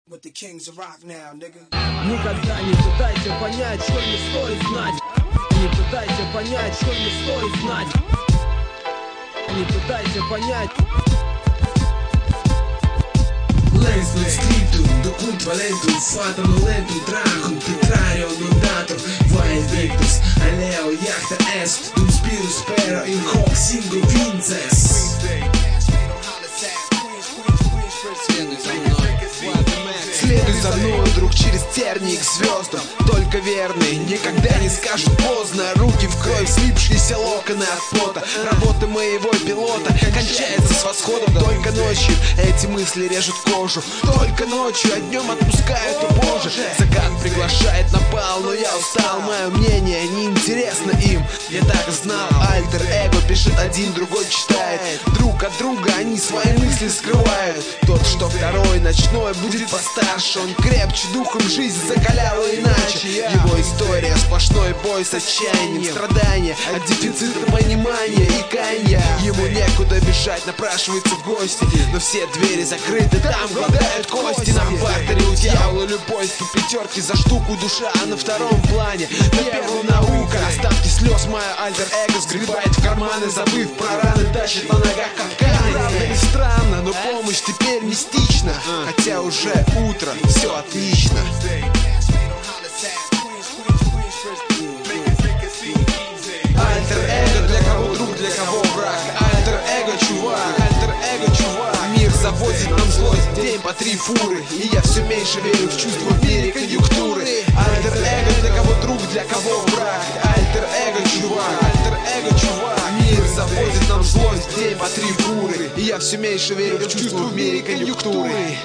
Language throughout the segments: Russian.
Никогда не пытайся понять, что не стоит знать. Не пытайся понять, что не стоит знать. Не pătайся понять. Lens non scritto, documento valento, fata non lento, trago, petrario non dato, vai invictus, aleo, jachta est, dum spirus spero in hoc singo vinces. Следуй за мной, друг, через тернии к звездам. Только верный никогда не скажет поздно. Руки в кровь, слипшиеся локоны от пота. Работа моего пилота кончается с восходом. Только ночью эти мысли режут кожу. Только ночью, а днем отпускают, о боже. Закат приглашает на бал, но я устал. Мое мнение неинтересно им. Я так знал, альтер-эго пишет один, другой читает. Друг от друга они свои мысли скрывают. Тот, что второй, ночной, будет постарше. Он крепче, духом жизнь закаляла иначе. Его история сплошной бой с отчаянием, страдания от дефицита понимания и каяния. Ему некуда бежать, напрашивается в гости, но все двери закрыты, там гладают кости. На бартере у дьявола любовь по пятерке за штуку, душа на втором плане, на первом наука. Остатки слез моя альтер-эго сгребает в карманы, забыв про раны, тащит на ногах капканы. Правда ли странно, но помощь теперь мистична, хотя уже утро, все отлично. Альтер-эго, для кого друг, для кого враг. Альтер-эго, чувак, альтер-эго, чувак. Мир завозит нам злость, день по 3 фуры, и я все меньше верю в чувства в мире конъюнктуры. Альтер-эго, для кого друг, для кого враг. Альтер-эго, чувак, альтер-эго, чувак. Мир завозит нам злость, день по 3 фуры, и я все меньше верю в чувства в мире конъюнктуры.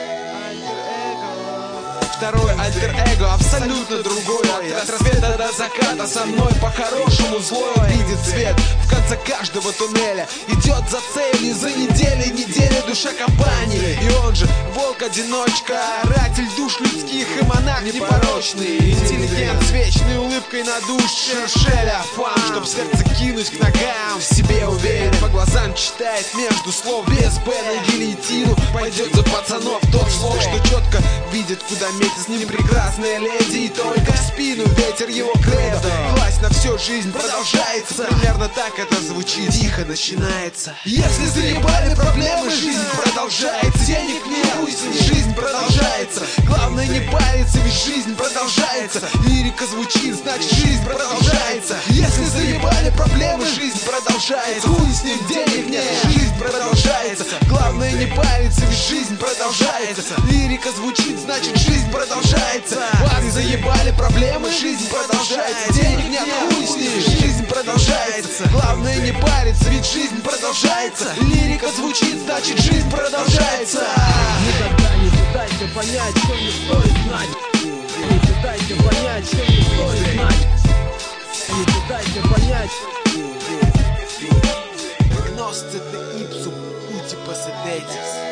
Второй альтер-эго абсолютно другой. От рассвета до заката со мной по-хорошему злой видит свет в конце каждого туннеля. Идет за целью, за недели душа компании. И он же волк-одиночка, оратель душ людских и монах непорочный. Интеллигент с вечной улыбкой на душе, шеля фан, чтоб сердце кинуть к ногам. В себе уверен, по глазам читает между слов. Без Б на гильотину пойдет за пацанов. Тот слог, что четко видит, куда метит. С ним прекрасная леди, и только в спину ветер его кредо. Власть на всю жизнь продолжается. Примерно так это звучит. Тихо начинается. Если заебали проблемы, жизнь продолжается. Денег нет, пусть жизнь продолжается. Главное не париться, ведь жизнь продолжается. Лирика звучит, значит жизнь продолжается. Если заебали проблемы, жизнь продолжается. Хуй с ним, денег нет, жизнь продолжается. Главное не париться, ведь жизнь продолжается. Лирика звучит, значит жизнь продолжается. Вас заебали проблемы, жизнь продолжается. Денег нет, хуй с ним, жизнь продолжается. Главное не париться, ведь жизнь продолжается. Лирика звучит, значит жизнь продолжается. Никогда не пытайся понять, что не стоит знать. Не пытайся понять, что не стоит знать. Не пытайся понять. Gnosce de ipsum uti possedetis.